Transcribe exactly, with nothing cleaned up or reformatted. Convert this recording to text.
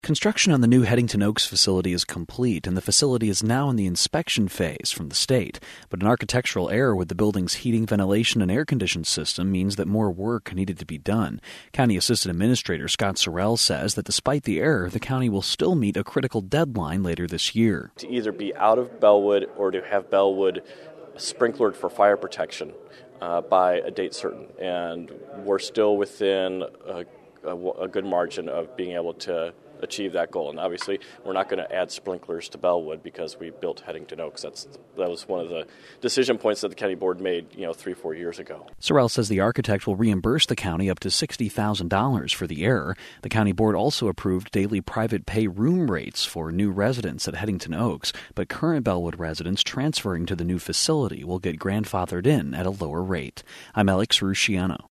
Construction on the new Headington Oaks facility is complete, and the facility is now in the inspection phase from the state. But an architectural error with the building's heating, ventilation, and air conditioning system means that more work needed to be done. County Assistant Administrator Scott Sorrell says that despite the error, the county will still meet a critical deadline later this year. To either be out of Bellwood or to have Bellwood sprinklered for fire protection uh, by a date certain. And we're still within a, a, a good margin of being able to achieve that goal. And obviously, we're not going to add sprinklers to Bellwood because we built Headington Oaks. That's that was one of the decision points that the county board made, you know, three, four years ago. Sorrell says the architect will reimburse the county up to sixty thousand dollars for the error. The county board also approved daily private pay room rates for new residents at Headington Oaks, but current Bellwood residents transferring to the new facility will get grandfathered in at a lower rate. I'm Alex Rusciano.